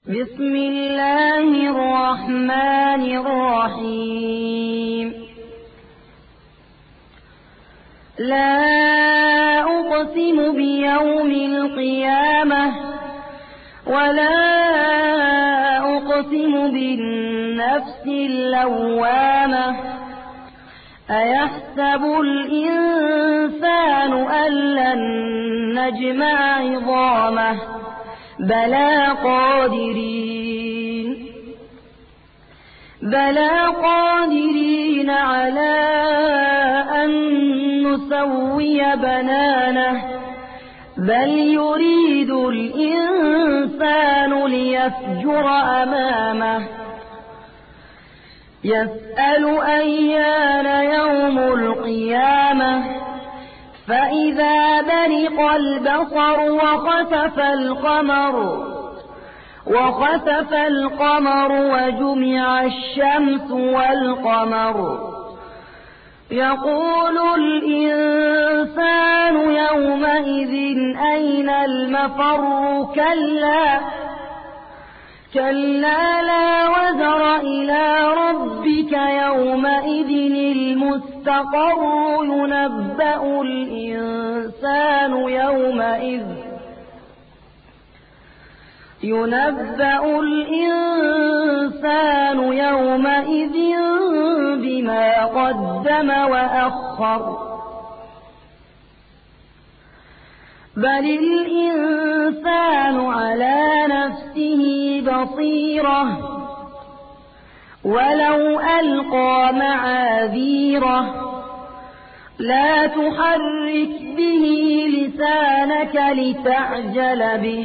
بسم الله الرحمن الرحيم. لا أقسم بيوم القيامة ولا أقسم بالنفس اللوامة أيحسب الإنسان أن لن نجمع عظامه بلى قادرين على أن نسوي بنانه بل يريد الإنسان ليفجر أمامه يسأل أيان يوم القيامة فإذا برق البصر وخسف القمر وجمع الشمس والقمر يقول الإنسان يومئذ أين المفر كلا لا وزر إلى ربك يومئذ المستقر ينبأ الإنسان يومئذ بما قدم وأخر بل الإنسان على نفسه بصيرة ولو ألقى معاذيره لا تحرك به لسانك لتعجل به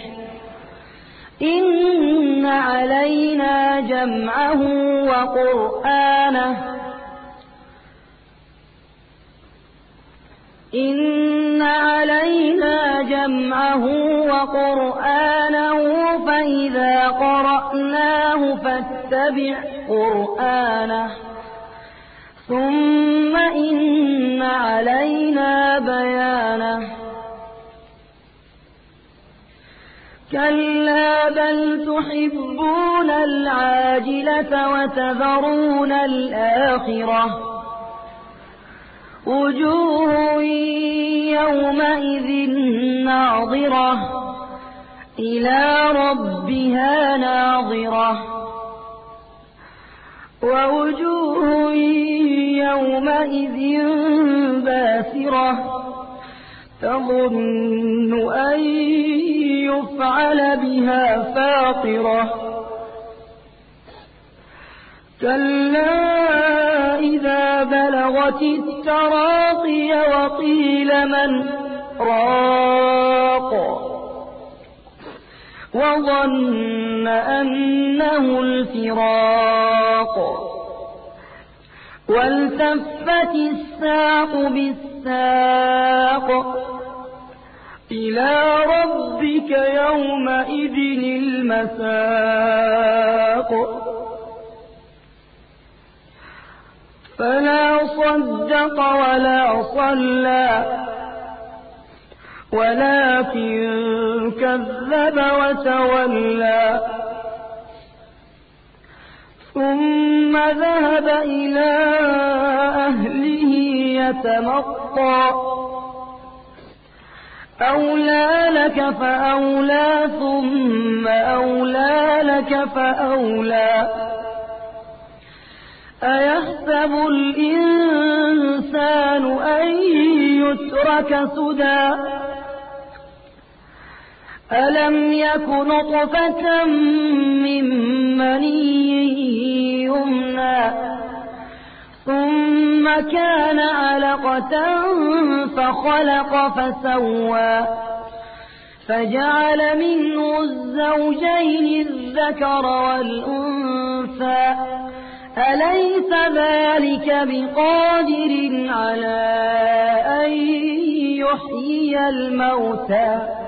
إن علينا جمعه وقرآنه فإذا قرأناه فاتبع قرآنه ثم إن علينا بيانه كلا بل تحبون العاجلة وتذرون الآخرة وجوه يومئذ ناظرة إلى ربها ناظرة ووجوه يومئذ باسرة تظن أن يفعل بها فاقرة كلا إذا بلغت التراقي وقيل من راق وظن أنه الفراق والتفت الساق بالساق إلى ربك يومئذ المساق فلا صدق ولا صلى ولكن كذب وتولى ثم ذهب إلى أهله يتمطى أولى لك فأولى ثم أولى لك فأولى أيحسب الإنسان أن يترك سدى ألم يك نطفة من مني يمنى ثم كان علقة فخلق فسوى فجعل منه الزوجين الذكر والأنثى أليس ذلك بقادر على أن يحيي الموتى